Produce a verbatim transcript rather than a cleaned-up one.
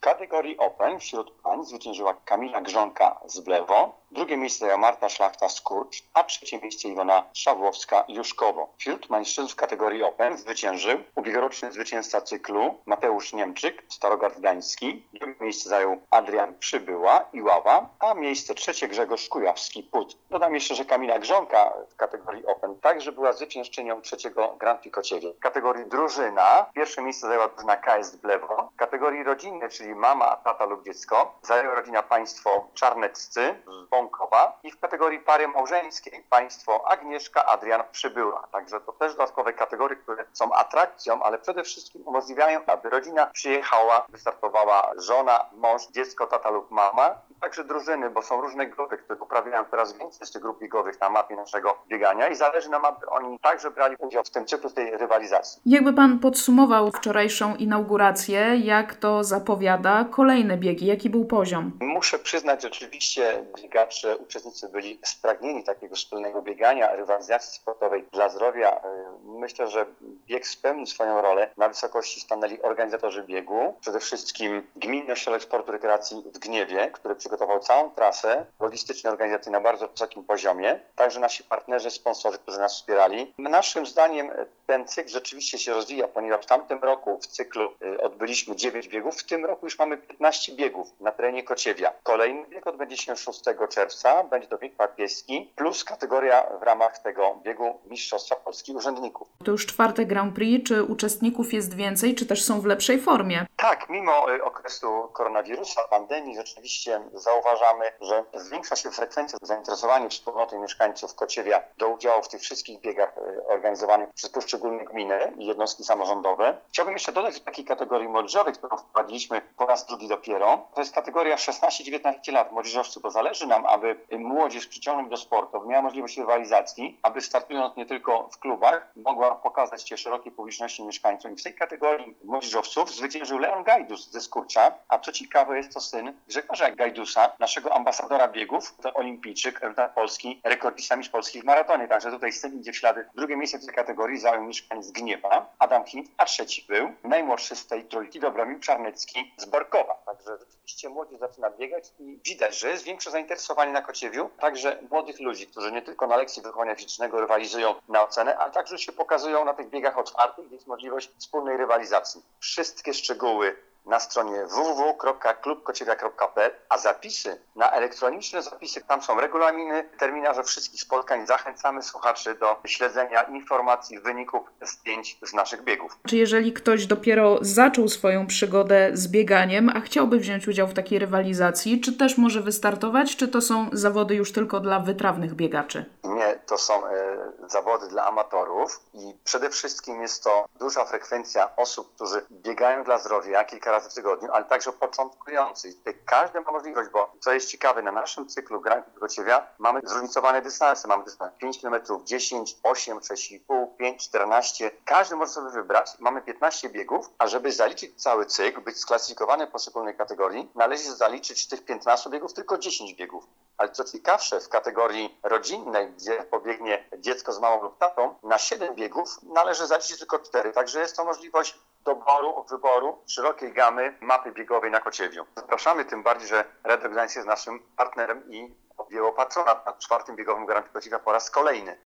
kategorii Open wśród pań zwyciężyła Kamila Grzonka z Blewo, drugie miejsce zajęła Marta Szlachta-Skurcz, a trzecie miejsce Iwona Szawłowska-Juszkowo. Wśród mężczyzn w kategorii Open zwyciężył ubiegłoroczny zwycięzca cyklu Mateusz Niemczyk, Starogard Gdański, drugie miejsce zajął Adrian Przybyła i Ława, a miejsce trzecie Grzegorz Kujawski-Put. Dodam jeszcze, że Kamila Grzonka w kategorii Open także była zwyciężczynią trzeciego Grand Prix Kociewie. W kategorii drużyna pierwsze miejsce zajęła drużyna K S Blewo. W kategorii rodziny, czyli mama, tata lub dziecko, zajęła rodzina państwo Czarneccy z Bąkowa i w kategorii pary małżeńskiej państwo Agnieszka Adrian Przybyła. Także to też dodatkowe kategorie, które są atrakcją, ale przede wszystkim umożliwiają, aby rodzina przyjechała, wystartowała żona, mąż, dziecko, tata lub mama. Także drużyny, bo są różne grupy, które uprawiają coraz więcej z tych grup biegowych na mapie naszego biegania i zależy nam, aby oni także brali udział w tym cyklu, w tej rywalizacji. Jakby Pan podsumował wczorajszą inaugurację, jak to zapowiada kolejne biegi? Jaki był poziom? Muszę przyznać, że rzeczywiście biegacze, uczestnicy byli spragnieni takiego wspólnego biegania, rywalizacji sportowej dla zdrowia. Myślę, że bieg spełnił swoją rolę. Na wysokości stanęli organizatorzy biegu, przede wszystkim Gminny Ośrodek Sportu i Rekreacji w Gniewie, który przygotował całą trasę logistyczną, organizacyjną na bardzo wysokim poziomie. Także nasi partnerzy, sponsorzy, którzy nas wspierali. Naszym zdaniem ten cykl rzeczywiście się rozwija, ponieważ w tamtym roku w cyklu odbyliśmy dziewięć biegów, w tym roku już mamy piętnaście biegów na terenie Kociewia. Kolejny bieg odbędzie się szóstego czerwca, będzie to bieg papieski, plus kategoria w ramach tego biegu Mistrzostwa Polski Urzędników. To już czwarte Grand Prix, czy uczestników jest więcej, czy też są w lepszej formie? Tak, mimo okresu koronawirusa, pandemii, rzeczywiście zauważamy, że zwiększa się frekwencja zainteresowania wspólnoty mieszkańców Kociewia do udziału w tych wszystkich biegach organizowanych przez poszczególne gminy i jednostki samorządowe. Chciałbym jeszcze dodać do takiej kategorii młodzieżowej, którą wprowadziliśmy po raz drugi dopiero. To jest kategoria szesnaście dziewiętnaście lat młodzieżowców, bo zależy nam, aby młodzież przyciągnąć do sportu, aby miała możliwość rywalizacji, aby startując nie tylko w klubach, mogła pokazać się szerokiej publiczności mieszkańcom. I w tej kategorii młodzieżowców zwyciężył Leon Gajdus ze Skurcza, a co ciekawe jest to syn Grzegorza Gajdusa, naszego ambasadora biegów, to olimpijczyk, reprezentant Polski, rekordista mistrz Polski w maratonie. Także tutaj syn idzie w ślady. Drugie miejsce w tej kategorii zajął mieszkaniec z Gniewa, Adam Hint, a trzeci był najmłodszy z tej trójki, Dobromir Czarnecki z Borkowa. Także rzeczywiście młodzież zaczyna biegać i widać, że jest większe zainteresowanie na Kociewiu. Także młodych ludzi, którzy nie tylko na lekcji wychowania fizycznego rywalizują na ocenę, ale także się pokazują na tych biegach otwartych, gdzie jest możliwość wspólnej rywalizacji. Wszystkie szczegóły na stronie w w w kropka klub kociewia kropka p l, a zapisy na elektroniczne zapisy, tam są regulaminy, terminarze wszystkich spotkań. Zachęcamy słuchaczy do śledzenia informacji, wyników, zdjęć z naszych biegów. Czy jeżeli ktoś dopiero zaczął swoją przygodę z bieganiem, a chciałby wziąć udział w takiej rywalizacji, czy też może wystartować, czy to są zawody już tylko dla wytrawnych biegaczy? Nie, to są e, zawody dla amatorów i przede wszystkim jest to duża frekwencja osób, którzy biegają dla zdrowia kilka razy w tygodniu, ale także początkujący. Tutaj każdy ma możliwość, bo co jest ciekawe, na naszym cyklu Grand Prix Kociewia mamy zróżnicowane dystanse. Mamy dystans pięć kilometrów, dziesięć, osiem, sześć i pół, pięć, czternaście. Każdy może sobie wybrać. Mamy piętnaście biegów, a żeby zaliczyć cały cykl, być sklasyfikowany w poszczególnej kategorii, należy zaliczyć z tych piętnastu biegów tylko dziesięć biegów. Ale co ciekawsze, w kategorii rodzinnej, gdzie pobiegnie dziecko z mamą lub tatą, na siedem biegów należy zaliczyć tylko cztery. Także jest to możliwość doboru, wyboru szerokiej gamy mapy biegowej na Kociewiu. Zapraszamy, tym bardziej, że Red Gdańsk jest naszym partnerem i objęło patronat nad czwartym biegowym Grand Prix Kociewia po raz kolejny.